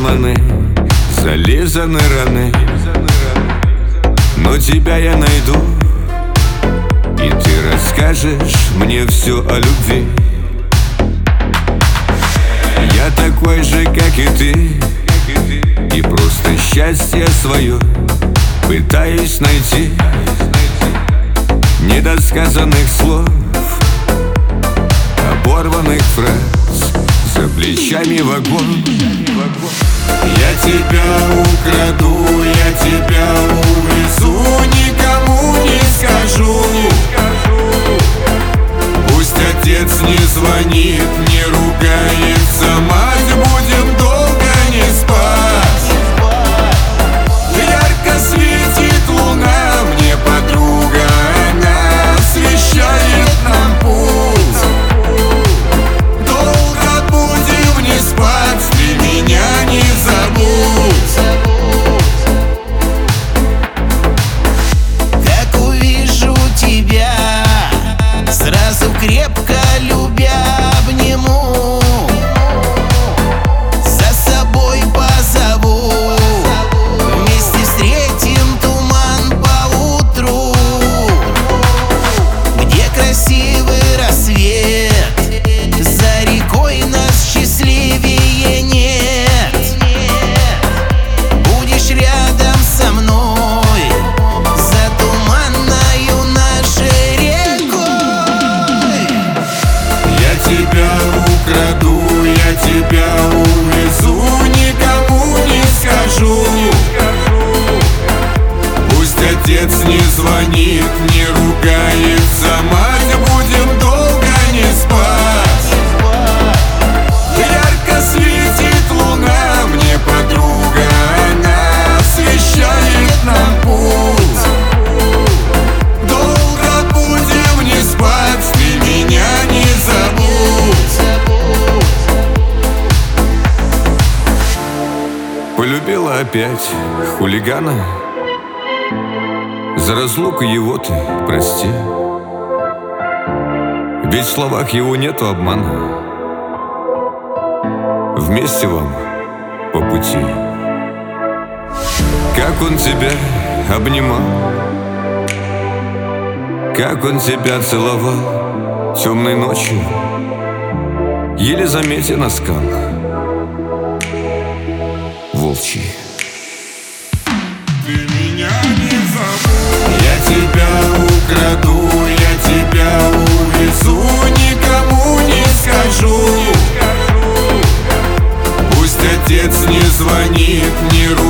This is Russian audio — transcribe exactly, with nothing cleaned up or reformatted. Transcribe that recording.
сломаны, зализаны раны, но тебя я найду, и ты расскажешь мне все о любви. Я такой же, как и ты, и просто счастье свое пытаюсь найти. Недосказанных слов, оборванных фраз, за плечами вагон. Я тебя украду, я тебя увезу, никому не скажу. Пусть отец не звонит, не ругается, мать, будем долго не спать. Ярко светит луна, мне подруга, она освещает нам путь. Долго будем не спать, ты меня не забудь. Как увижу тебя, сразу крепко любя обниму, за собой позову, вместе встретим туман поутру, где красивый рассвет, за рекой нас счастливее нет. Будешь рядом со мной, за туманною нашей рекой. Я тебя украду, я тебя увезу, никому не скажу. Пусть отец не звонит, не ругается, мать, будем долго не спать. Ярко светит луна, мне подруга, она освещает нам путь. Долго будем не спать, ты меня не забудь. Полюбила опять хулигана, за разлуку его ты прости, ведь в словах его нету обмана. Вместе вам по пути. Как он тебя обнимал, как он тебя целовал темной ночью, еле заметен на скалах волчьи. Ты меня не забудь. Я тебя украду, я тебя увезу, никому не скажу. Пусть отец не звонит, не ругается,